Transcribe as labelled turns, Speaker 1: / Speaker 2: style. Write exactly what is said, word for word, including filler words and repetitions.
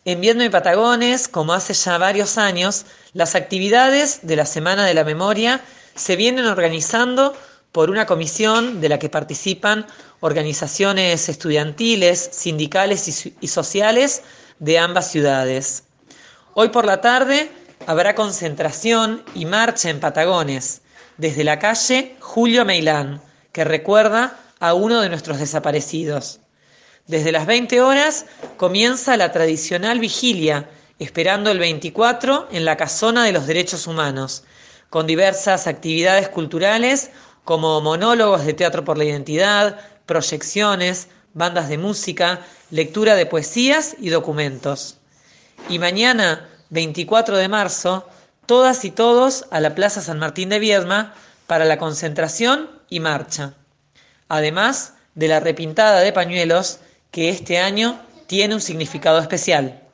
Speaker 1: En Viedma y Patagones, como hace ya varios años, las actividades de la Semana de la Memoria se vienen organizando por una comisión de la que participan organizaciones estudiantiles, sindicales y, y sociales de ambas ciudades. Hoy por la tarde habrá concentración y marcha en Patagones, desde la calle Julio Meilán, que recuerda a uno de nuestros desaparecidos. Desde las veinte horas comienza la tradicional vigilia, esperando el veinticuatro en la Casona de los Derechos Humanos, con diversas actividades culturales como monólogos de teatro por la identidad, proyecciones, bandas de música, lectura de poesías y documentos. Y mañana, veinticuatro de marzo, todas y todos a la Plaza San Martín de Viedma para la concentración y marcha. Además de la repintada de pañuelos que este año tiene un significado especial.